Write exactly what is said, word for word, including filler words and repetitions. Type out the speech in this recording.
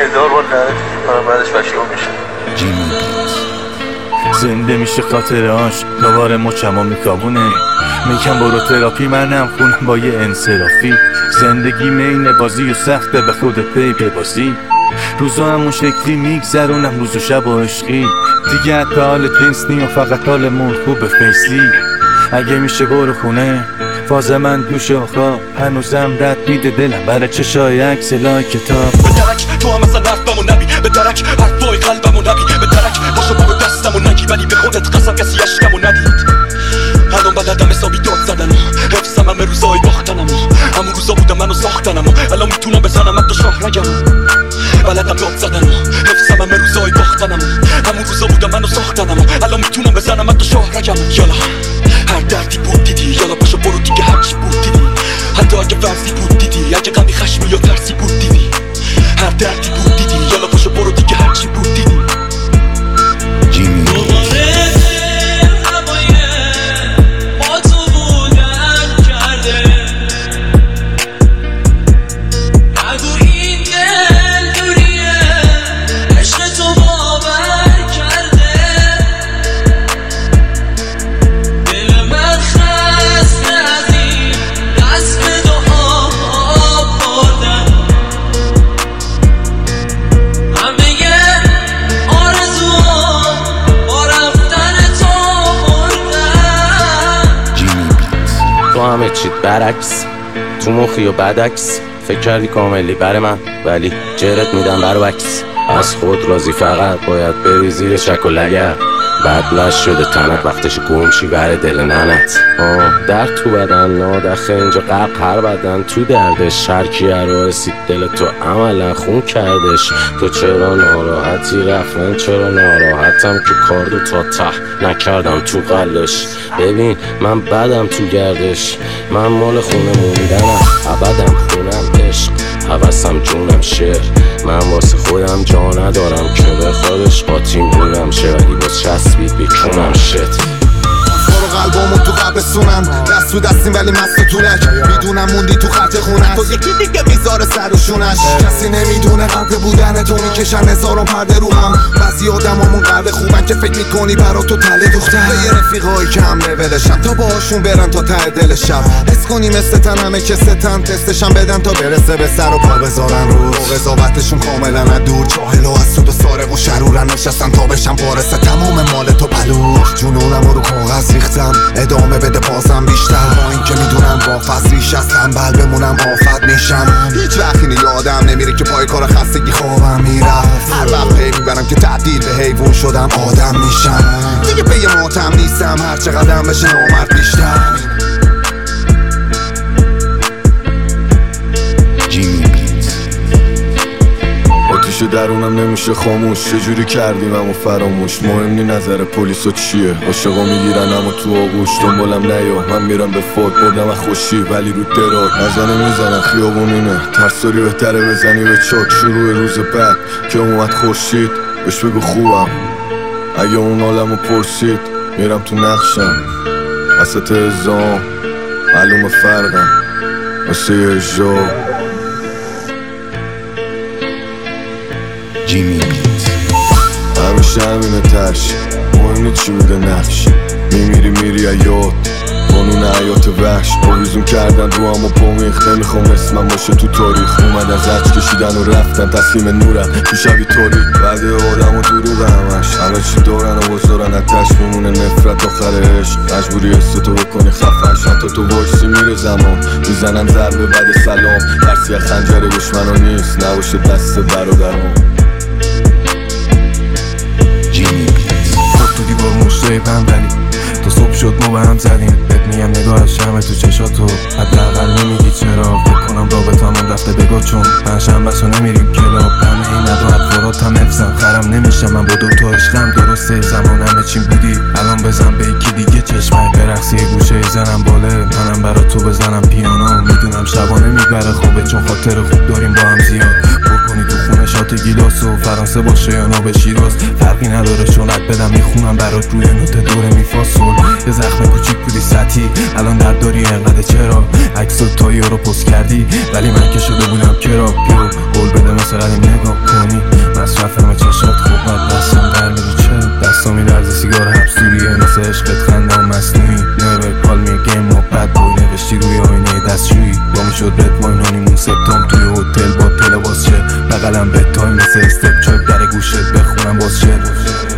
هزار بار لعنت میکنم بعدش پشیمون میشه. جیمی بیت زنده میشه خاطرهاش دوباره مچمو میکابونه. میگم برو تراپی منم خونم با یه انصرافی. زندگی مین بازی و سخته به خود پی ببازی. روزا همون شکلی میگذرونم روز و شب و عشقی. دیگه حتی حال جنس نی و فقط حالمون خوبه فیسلی. اگه میشه برو خونه فاز من گوش و خواب. هنوزم رد میده دلم برای چشای عکس لای کتاب. به درک تو هم مثلا حرفمو نبی، به درک حرفای قلبمو نبی، به درک باشو برو دستمو نگی، ولی به خودت قسم کسی اشکمو ندید. الان بلدم حسابی داد زدنم، حفظم همه روزای باختنم. همون روزا بودم منو ساختنم، الان میتونم بزنم حتی شاه نگم. بلدم داد زدنم، حفظم همه روزای باختنم. همون روزا بودم منو ساختنم، الان میتونم بزنم حتی شاه نگم. یالا هر دردی بود دیدی، یالا پاشو برو دیگه هرچی بود دیدی. حتی اگه فرضی بود دیدی، اگه غمی خشمی یا ترسی بود دیدی. هر دردی بود دیدی، یالا پاشو برو دیگه هرچی بود دیدی. جیمی تو همه چیت برعکس، تو مخی و بدعکس. فکر کردی کاملی بر من، ولی جرت میدم بر عکس. از خود راضی فقط باید بری زیر شک و لگد. بعد لش شده تنت وقتش گمشی بر دل ننت. آه در تو بدن نادخه اینجا قرق هر بدن تو دردش. شرکی رو رسید دل تو عملا خون کردش. تو چرا ناراحتی رفت، چرا ناراحتم که کاردو تا ته نکردم تو قلش. ببین من بدم تو گردش، من مال خونه موندنم ابدم خونم عشق. حوثم جونم شعر، من واسه خودم جا ندارم که به خودش قاطیم بونم شه. ولی باز چسبید بیکنم شت. برو قلبامو تو قبرستونم، دست تو دستیم ولی مست و طولک. میدونم موندی تو خط خونت، تو یکی دیگه میذاره سر و شونش. کسی نمیدونه قدر بودن تو، میکشن هزاران پرده رو هم. بعضی آدمامون قدر خوبن که فکر میکنی برا تو تله دوختن. به یه رفیقایی که هم لولشن تا باهاشون برن تا ته دل شب. حس کنی مثل تن همه که ستن، تستشم بدن تا برسه به سر و پا بذارن رو. قضاوتشون کاملا ندور، جاهل و حسود و سارق و شرورن. نشستن تا بشن وارث تمام مال تو پلور. جنونم رو کاغذ ریختم، ادامه بده بازم بیشتر. با این که میدونم با فضلیش از تنبل بمونم آفت میشم. هیچ وقت اینو یادم نمیره که پای کار خستگی خوابم میرفت. هر وقت پی میبرم که تبدیل به حیوان شدم آدم میشم. دیگه پی ماتم نیستم، هر چقدر بشه نامرد بیشتر. جیمی بیت آتیش درونم نمیشه خاموش. چجوری کردیم همو فراموش. مهم نی نظر پلیسا چیه، عاشقا میگیرن اما تو آغوش. دنبالم نیا من میرم به فوت، بردم از خوشی ولی رو دراک. نزنه میزنن خیابونینه، ترساری بهتره بزنی به چاک. شروع روز بعد که اومد خورشید بهش بگو خوبم. اگه اون عالمو پرسید میرم تو نقشم. وسط ازام معلومه فرقم واسه یه جا. جیمی بیت همیشه همینه تش، مهم نیست چی بوده نقش. میمیری میری ایاد قانون حیات وحش. آویزون کردن رو هم و پامیخ، نمیخوام اسمم باشه تو تاریخ. اومدن زج کشیدن و رفتن تسلیم نورن تو شبی تاریک. بعد آدم و دروغ همش، همه چی دارن و بزارن اتش. میمونه نفرت آخر عشق، مجبوری حستو بکنی خفش. حتی تو وایسی میره زمان، میزنن ضربه بعد سلام. ترسی از خنجر دشمنا نیست، نباشه دست برادرام. جیمی بیت خود تو دیوار مشتای بندلی، تا صبح شد ما به هم زدیم. بهت میگم نگاه شمه تو چشاتو، حداقل نمیگی چرا. فکر کنم رابطمون رفته بگاه، چون من شنبه‌سو نمیریم کلاب. همه این ادو ادواراتم حفظم، خرم نمیشم من با دوتا عشقم. درسته زمان همه چیم بودی، الان بزن به یکی دیگه چشمک. برقصی گوشه زنم باله، منم برا تو بزنم پیانو. میدونم شبانه میبره خوبه، چون خاطر خوب داریم با هم زیاد. پر کنی تو خونه شات گیلاسو، فرانسه باشه یا نو به شیراز. فرقی نداره شونت بدم میخونم برات روی نوت دوره میفاسول. یه زخم کوچیک بودی سطحی، الان درد داری انقدر چرا. عکس تایی رو پست کردی ولی من که شده بودم کرا. پیو قول بده مثل قدیم نگاه کنی، زدم به تای مثل استپ چپ در گوشت بخونم باز شد